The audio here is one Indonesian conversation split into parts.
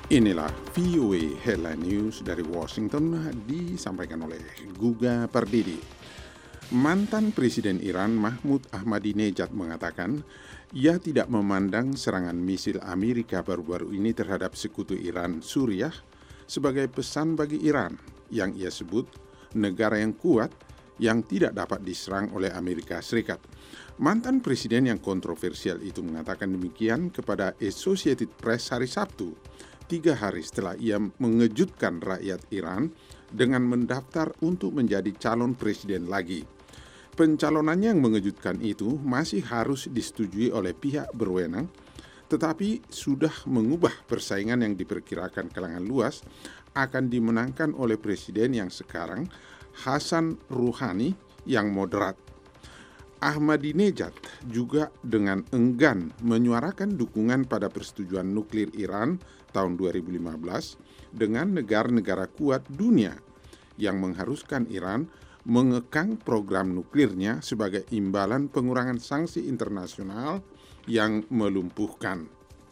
Inilah VOA Headline News dari Washington disampaikan oleh Guga Pardidi. Mantan Presiden Iran Mahmud Ahmadinejad mengatakan ia tidak memandang serangan misil Amerika baru-baru ini terhadap sekutu Iran Suriah sebagai pesan bagi Iran yang ia sebut negara yang kuat yang tidak dapat diserang oleh Amerika Serikat. Mantan presiden yang kontroversial itu mengatakan demikian kepada Associated Press hari Sabtu, 3 hari setelah ia mengejutkan rakyat Iran dengan mendaftar untuk menjadi calon presiden lagi. Pencalonannya yang mengejutkan itu masih harus disetujui oleh pihak berwenang, tetapi sudah mengubah persaingan yang diperkirakan kalangan luas akan dimenangkan oleh presiden yang sekarang, Hassan Rouhani, yang moderat. Ahmadinejad juga dengan enggan menyuarakan dukungan pada persetujuan nuklir Iran tahun 2015 dengan negara-negara kuat dunia yang mengharuskan Iran mengekang program nuklirnya sebagai imbalan pengurangan sanksi internasional yang melumpuhkan.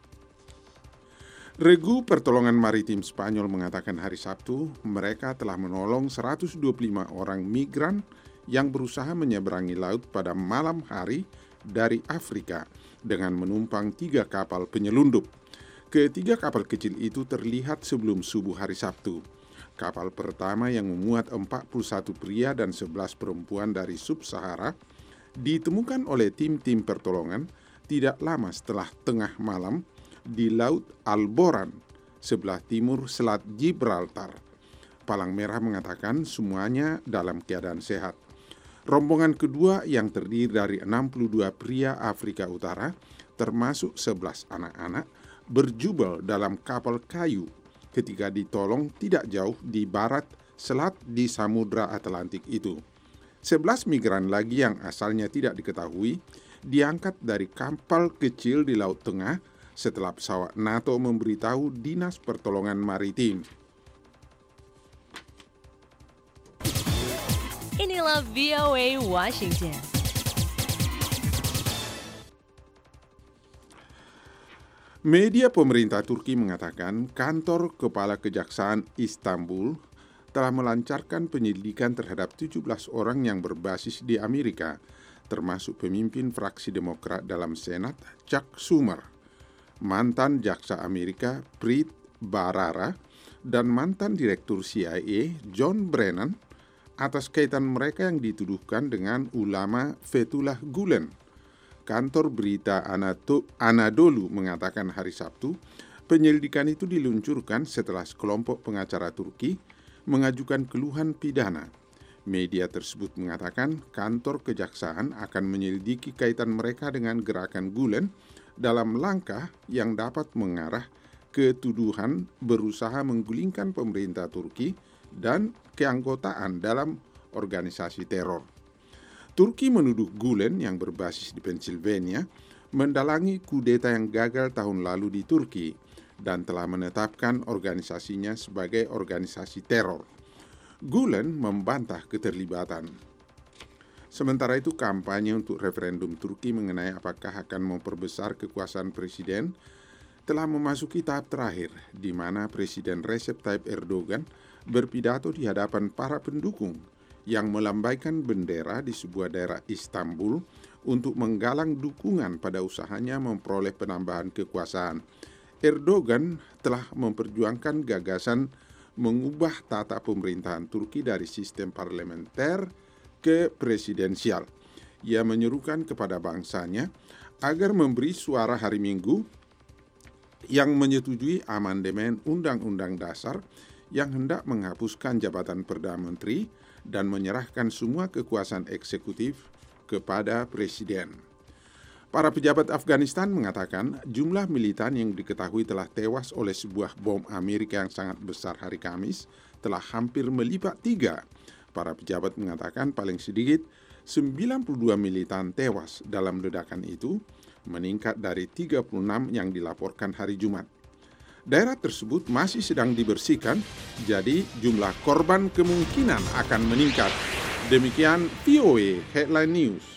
Regu Pertolongan Maritim Spanyol mengatakan hari Sabtu mereka telah menolong 125 orang migran yang berusaha menyeberangi laut pada malam hari dari Afrika dengan menumpang 3 kapal penyelundup. Ketiga kapal kecil itu terlihat sebelum subuh hari Sabtu. Kapal pertama yang memuat 41 pria dan 11 perempuan dari Sub-Sahara ditemukan oleh tim-tim pertolongan tidak lama setelah tengah malam di Laut Alboran, sebelah timur Selat Gibraltar. Palang Merah mengatakan semuanya dalam keadaan sehat. Rombongan kedua yang terdiri dari 62 pria Afrika Utara, termasuk 11 anak-anak, berjubel dalam kapal kayu ketika ditolong tidak jauh di barat selat di Samudra Atlantik itu. 11 migran lagi yang asalnya tidak diketahui diangkat dari kapal kecil di Laut Tengah setelah pesawat NATO memberitahu Dinas Pertolongan Maritim. Inilah VOA Washington. Media pemerintah Turki mengatakan kantor Kepala Kejaksaan Istanbul telah melancarkan penyelidikan terhadap 17 orang yang berbasis di Amerika, termasuk pemimpin fraksi Demokrat dalam Senat, Chuck Schumer, mantan jaksa Amerika Preet Bharara, dan mantan direktur CIA John Brennan atas kaitan mereka yang dituduhkan dengan ulama Fethullah Gulen. Kantor berita Anadolu mengatakan hari Sabtu, penyelidikan itu diluncurkan setelah sekelompok pengacara Turki mengajukan keluhan pidana. Media tersebut mengatakan kantor kejaksaan akan menyelidiki kaitan mereka dengan gerakan Gulen dalam langkah yang dapat mengarah ke tuduhan berusaha menggulingkan pemerintah Turki dan keanggotaan dalam organisasi teror. Turki menuduh Gulen yang berbasis di Pennsylvania mendalangi kudeta yang gagal tahun lalu di Turki dan telah menetapkan organisasinya sebagai organisasi teror. Gulen membantah keterlibatan. Sementara itu, kampanye untuk referendum Turki mengenai apakah akan memperbesar kekuasaan presiden telah memasuki tahap terakhir, di mana Presiden Recep Tayyip Erdogan berpidato di hadapan para pendukung yang melambaikan bendera di sebuah daerah Istanbul untuk menggalang dukungan pada usahanya memperoleh penambahan kekuasaan. Erdogan telah memperjuangkan gagasan mengubah tata pemerintahan Turki dari sistem parlementer ke presidensial. Ia menyerukan kepada bangsanya agar memberi suara hari Minggu yang menyetujui amandemen Undang-Undang Dasar yang hendak menghapuskan jabatan Perdana Menteri dan menyerahkan semua kekuasaan eksekutif kepada presiden. Para pejabat Afghanistan mengatakan jumlah militan yang diketahui telah tewas oleh sebuah bom Amerika yang sangat besar hari Kamis telah hampir melipat 3. Para pejabat mengatakan paling sedikit 92 militan tewas dalam ledakan itu, meningkat dari 36 yang dilaporkan hari Jumat. Daerah tersebut masih sedang dibersihkan, jadi jumlah korban kemungkinan akan meningkat. Demikian VOA Headline News.